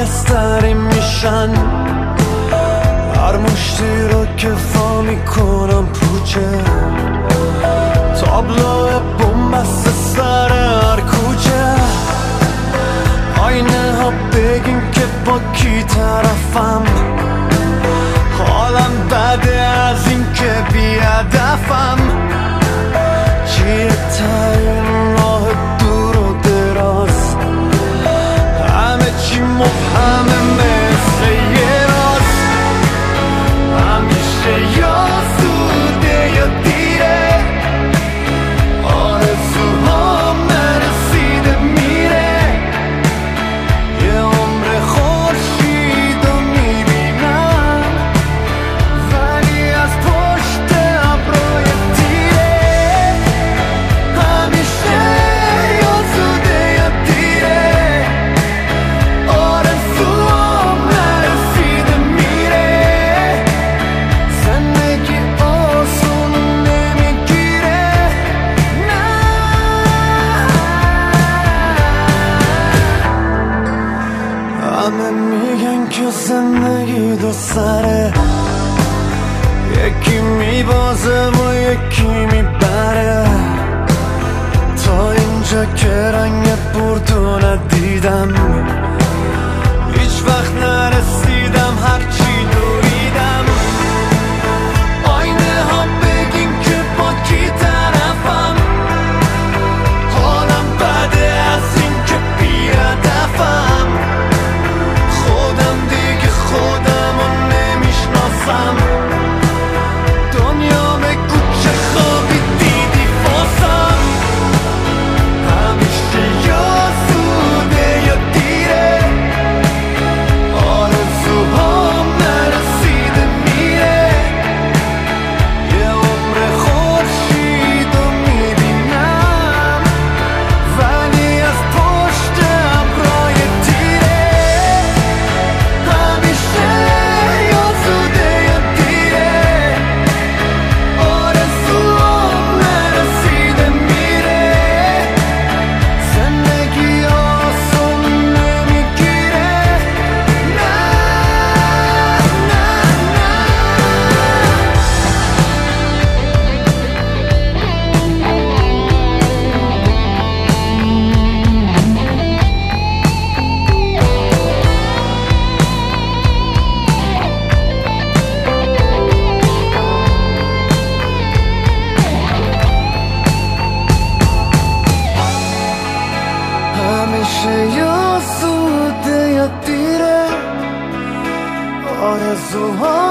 خاکستری میشن، هر مشتی رو که فا میکنم پوچه، تابلو بومبست سر هر کوچه. آینه ها بگین که با کی طرفم، حالم بده از این که بی هدفم. چیه تاین راه دور و دراز، همه چی مبهمه مثل یه راز. همیشه یا زوده یا دیره، آرزوهام نرسیده میره. یه عمر خورشید رو میبینم، ولی از پشت ابرای تیره. همیشه یا زوده یا دیره، آرزوهام نرسیده میره. زندگی آسون نمیگیره، نه. همه میگن که زندگی دو سره، یکی میبازه و یکی میبره. تا اینجا که رنگ بردو ندیدم، هیچ وقت نرسیدم هرچی دویدم. آینه ها بگین که با کی طرفم، حالم بده از این که بی هدفم. خودم دیگه خودم رو نمیشناسم، دنیا بگو چه خوابی دیدی واسم. همیشه یا زوده یا دیره، آرزوهام نرسیده میره. یه عمر خورشید رو میبینم، ولی از پشت ابرای تیره. همیشه یا زوده یا دیره، آرزوهام نرسیده میره. زندگی آسون نمیگیره، نه نه همیشه یا زوده یا دیره، آرزوها